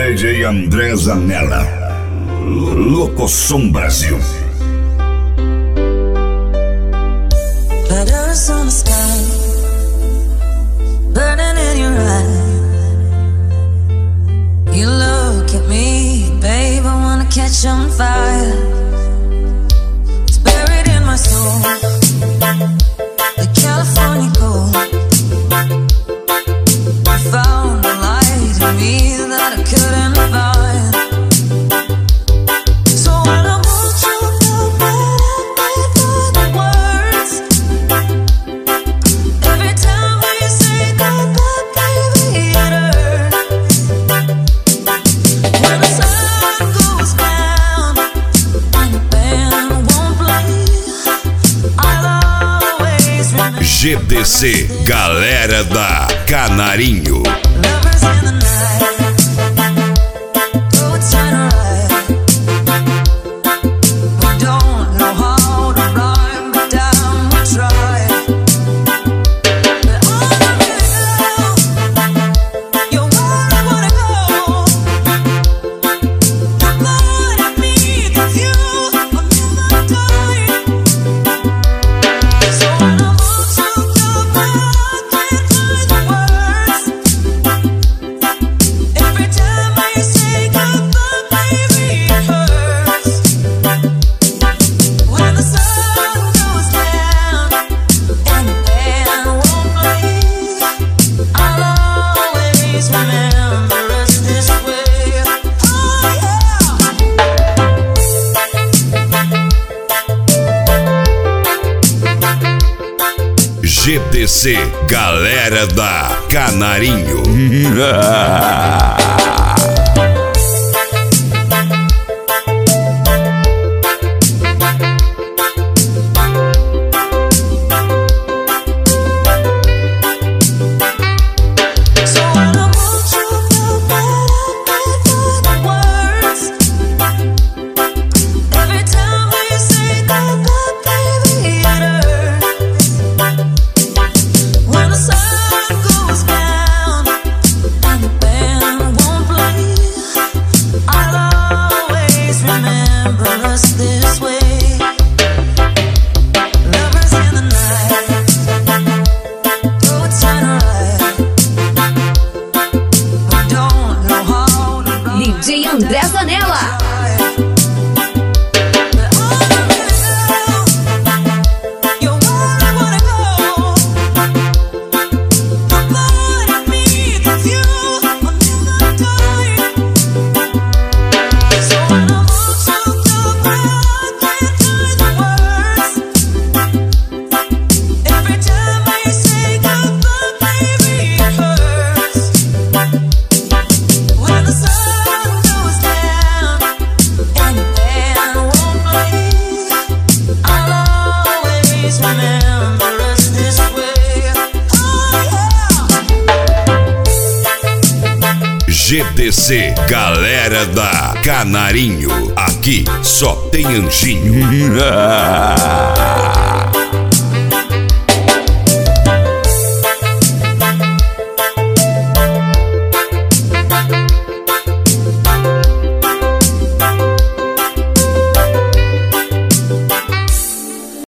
DJ André Zanella, Locosom Brasil. Letters on the sky, burning in your eye. You look at me, babe, I wanna catch on fire. It's buried in my soul, the California gold. I found a light in me that I couldn't find. So when I want you, feel better for the words. Every time we say goodbye, baby, it hurts. When the sun goes down and the band won't play, I'll always remember. GDC, galera da Canarinho. Lovers in the night, go turn right. We don't know how to rhyme, but damn we try. But all I really know, you're where I wanna go. The part of me that's you, I'll never die. So when I want you to back, I can't find the words. Every time I say goodbye, baby, it hurts. When the sun goes down and the band won't play, I'll always remember us this way. Oh yeah. GDC, galera da Canarinho. So when I want you, feel better for the words. Every time we say goodbye, baby, it hurts. When the sun goes down and the band won't play, I'll always remember us this way. Lovers in the night, go turn right. We don't know how to run. DJ André Zanella. But all I really know, you're where I wanna go. The part of me that's you, I'll never die. So when I want you to back, I can't find the words. Every time I say goodbye, baby, it hurts. When the sun goes down and the band won't play, I'll always remember us this way. Oh yeah. GDC, galera da Canarinho. Aqui só tem anjinho.